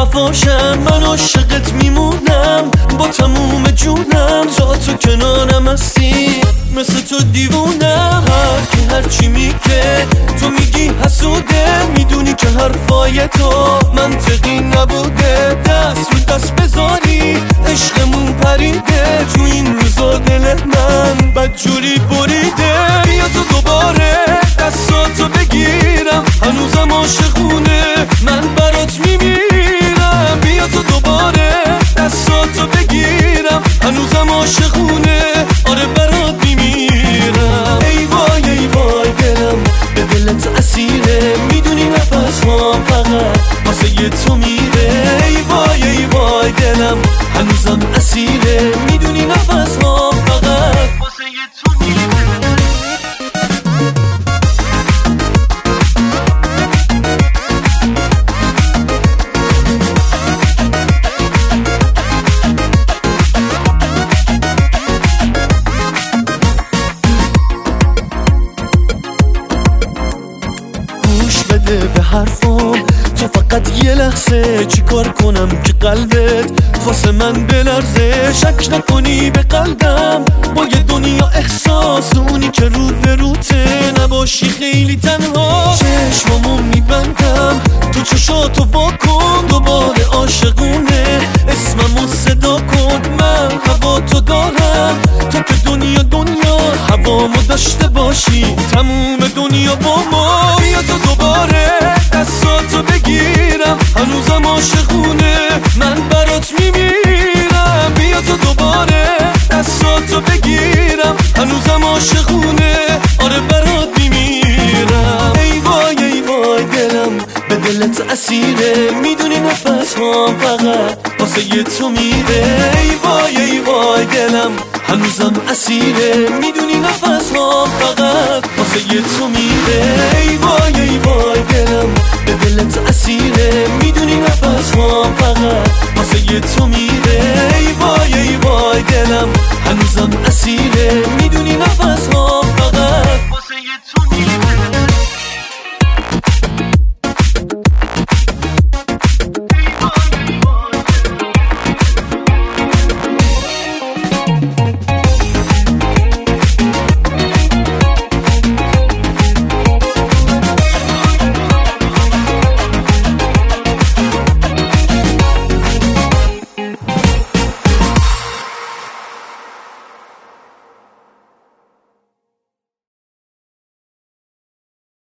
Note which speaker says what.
Speaker 1: وفاشم، من عاشقت میمونم با تموم جونم. تو کنارم هستی مثل تو دیوونم. هر کی هرچی میگه تو میگی حسوده، میدونی که حرفای تو منطقی نبوده. دست رو دست بذاری عشقمون پریده، تو این روزا دل من بدجوری بریده. بیا تو دوباره دستاتو بگیرم، هنوزم عاشقونه من برات میمیرم. بیا تو دوباره دستاتو بگیرم، هنوزم عاشقونه آره برات میمیرم. ای وای دلم به دلت اسیره، میدونی نفس هام فقط واسه تو میره. ای وای دلم هنوزم اسیره، میدونی نفس هام فقط واسه تو میره. بده به حرفام تو فقط یه لحظه، چیکار کنم که قلبت واسه من بلرزه. شک نکنی به قلبم با یه دنیا احساس، اونی که روبروته نباشی خیلی تنها. چشمامو میبندم تو چشاتو واکن، دوباره عاشقونه اسممو صدا کن. من هوا تو دارم تو که دنیا هوامو داشته باشی تموم دنیا با ما. بیا تو دوباره دستاتو بگیرم، هنوزم عاشقونه من برات میمیرم. بیا تو دوباره دستاتو بگیرم، هنوزم عاشقونه آره برات میمیرم. ای وای دلم به دلت اسیره، میدونی نفس هام فقط واسه تو میره. ای وای دلم هنوزم اسیره، میدونی نفس هام فقط واسه تو میره. ای وای دلم به دلت اسیره، میدونی نفس هام فقط واسه تو میره. ای وای دلم